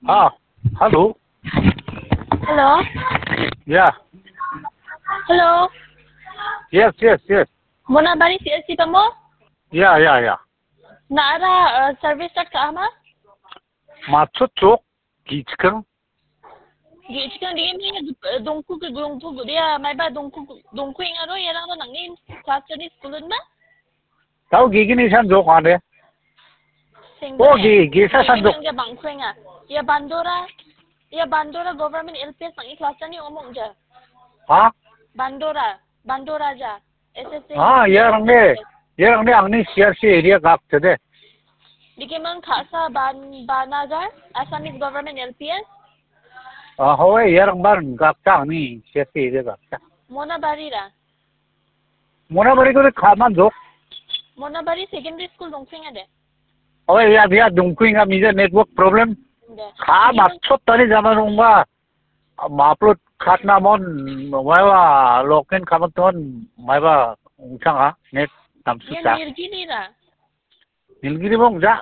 Ah, hello. Hello? Yeah. Hello? Yes. Muna bari si pa mo? Yeah. Naara service start ka ama? Macho chok gichkang. Gi chikang di mi dongku dia mai ba dongku nga ro yara ro nangin class ni school na? Tao gigini san jok ane. Singbo Oh gisa san jok. Dia bangku nga. Ya Bandora government LPS nang class ni omong ja. Ha? Bandora ja. SSC. Ah, yerang ne angni CRC area gak chede. Dikemang khasa Banagar Assamese government LPS. Ah, howe yerang ban gak ta angni CRC area gak ta. Mona bari ra. Mona bari ko khaman jok. Mona bari secondary school dongku nga de. Howe ya dungkuing a mija network problem. De. Kha macho tani zaman unga. Maplot khatna mon maiwa loken kamaton maiwa ungchanga net tamsu Yan ta. nirgini ra. Nilgiri bong ja.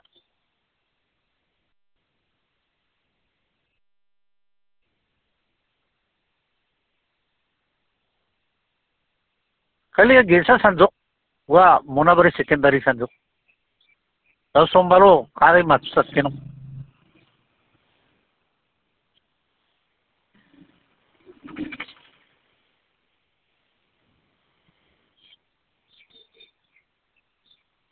Kali ya gesa sanjok. Wa monabari secondary sanjok. Tahu sombaro kare mat saskenam.